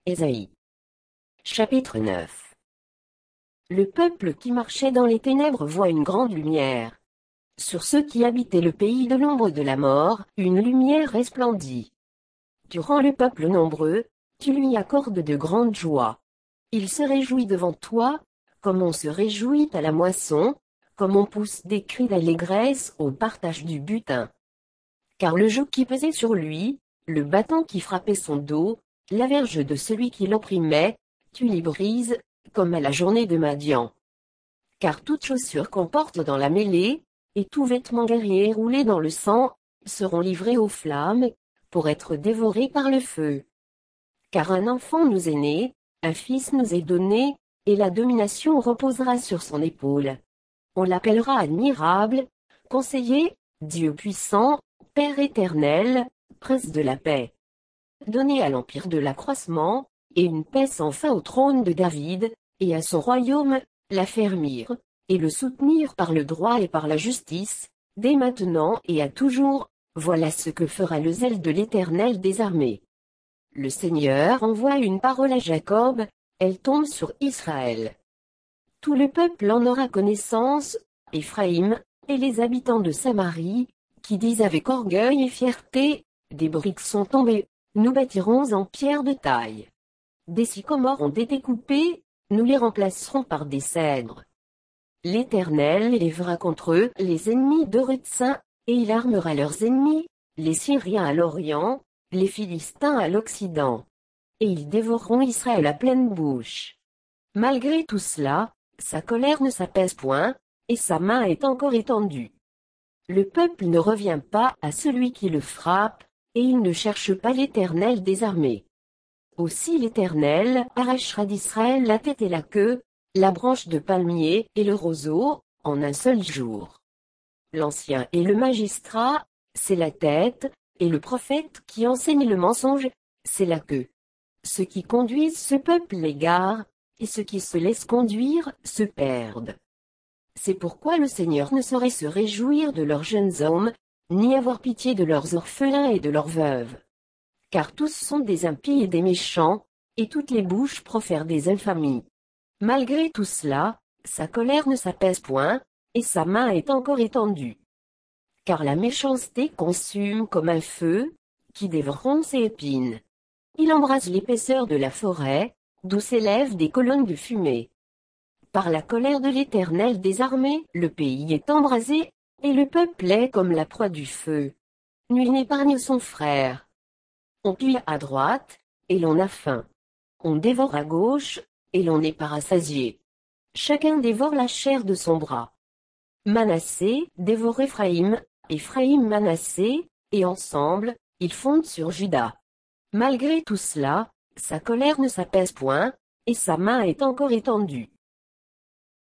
Ésaïe. Chapitre 9. Le peuple qui marchait dans les ténèbres voit une grande lumière. Sur ceux qui habitaient le pays de l'ombre de la mort, une lumière resplendit. Tu rends le peuple nombreux, tu lui accordes de grandes joies. Il se réjouit devant toi, comme on se réjouit à la moisson, comme on pousse des cris d'allégresse au partage du butin. Car le joug qui pesait sur lui, le bâton qui frappait son dos, la verge de celui qui l'opprimait, tu les brises, comme à la journée de Madian. Car toute chaussure qu'on porte dans la mêlée, et tout vêtement guerrier roulé dans le sang, seront livrés aux flammes, pour être dévorés par le feu. Car un enfant nous est né, un fils nous est donné, et la domination reposera sur son épaule. On l'appellera admirable, conseiller, Dieu puissant, Père éternel, Prince de la paix. Donné à l'empire de l'accroissement, et une paix sans fin au trône de David, et à son royaume, l'affermir, et le soutenir par le droit et par la justice, dès maintenant et à toujours, voilà ce que fera le zèle de l'Éternel des armées. Le Seigneur envoie une parole à Jacob, elle tombe sur Israël. Tout le peuple en aura connaissance, Éphraïm, et les habitants de Samarie, qui disent avec orgueil et fierté, des briques sont tombées, nous bâtirons en pierre de taille. Des sycomores ont été coupés, nous les remplacerons par des cèdres. L'Éternel élèvera contre eux les ennemis de Retsin, et il armera leurs ennemis, les Syriens à l'Orient, les Philistins à l'Occident. Et ils dévoreront Israël à pleine bouche. Malgré tout cela, sa colère ne s'apaise point, et sa main est encore étendue. Le peuple ne revient pas à celui qui le frappe, et il ne cherche pas l'Éternel des armées. Aussi l'Éternel arrachera d'Israël la tête et la queue, la branche de palmier et le roseau, en un seul jour. L'ancien et le magistrat, c'est la tête, et le prophète qui enseigne le mensonge, c'est la queue. Ceux qui conduisent ce peuple l'égarent, et ceux qui se laissent conduire se perdent. C'est pourquoi le Seigneur ne saurait se réjouir de leurs jeunes hommes, ni avoir pitié de leurs orphelins et de leurs veuves. Car tous sont des impies et des méchants, et toutes les bouches profèrent des infamies. Malgré tout cela, sa colère ne s'apaise point, et sa main est encore étendue. Car la méchanceté consume comme un feu, qui dévore ronces et épines. Il embrase l'épaisseur de la forêt, d'où s'élèvent des colonnes de fumée. Par la colère de l'Éternel des armées, le pays est embrasé, et le peuple est comme la proie du feu. Nul n'épargne son frère. On pille à droite, et l'on a faim. On dévore à gauche, et l'on n'est pas rassasié. Chacun dévore la chair de son bras. Manassé dévore Éphraïm, Éphraïm Manassé, et ensemble, ils fondent sur Juda. Malgré tout cela, sa colère ne s'apaise point, et sa main est encore étendue.